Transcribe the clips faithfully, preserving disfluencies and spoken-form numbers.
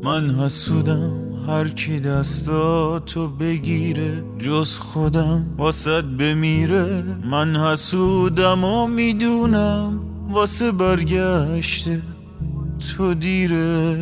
من حسودم هر کی دستاتو بگیره جز خودم واسه بمیره. من حسودم و میدونم واسه برگشته تو دیره.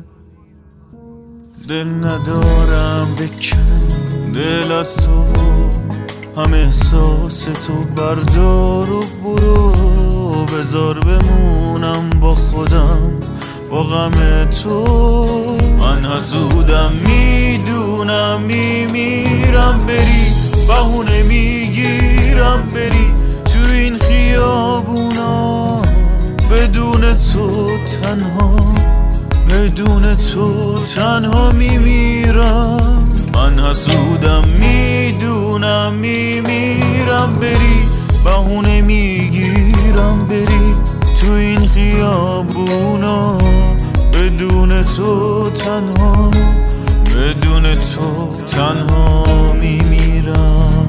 دل ندارم بکنم دل از تو، هم احساس تو بردار و برو. بذار بمونم با خودم با غم تو. من حسودم میدونم میمیرم بری، بهونه میگیرم بری تو این خیابونا. بدون تو تنها، بدون تو تنها میمیرم. من حسودم میدونم میمیرم بری، بهونه میگیرم بری تو این خیابونا. بدون تو تنها، بدون تو تنها میمیرم.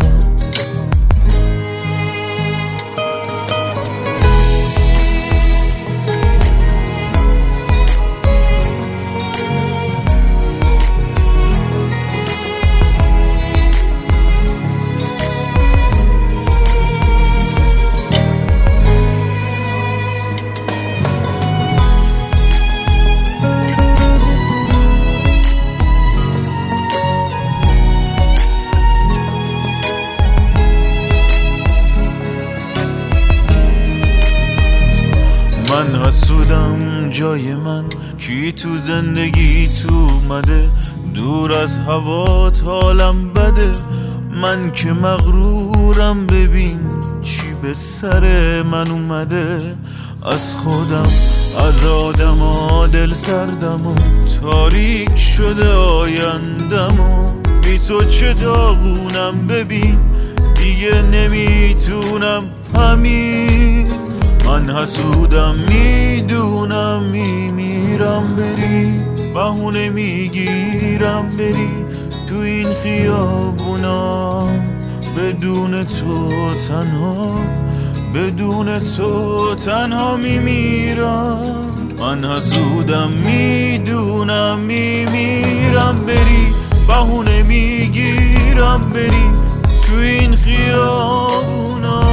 من حسودم جای من کی تو زندگی تو اومده، دور از هوات حالم بده. من که مغرورم ببین چی به سر من اومده. از خودم از آدم ها دل سردم و تاریک شده آیندم و بی تو چه داغونم ببین دیگه نمیتونم همین. من حسودم میدونم میمیرم بری، بهونه میگیرم بری تو این خیابونا. بدون تو تنها، بدون تو تنها میمیرم. من حسودم میدونم میمیرم بری، بهونه میگیرم بری تو این خیابونا.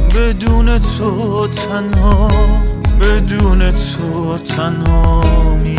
بدون تو تنها، بدون تو تنها می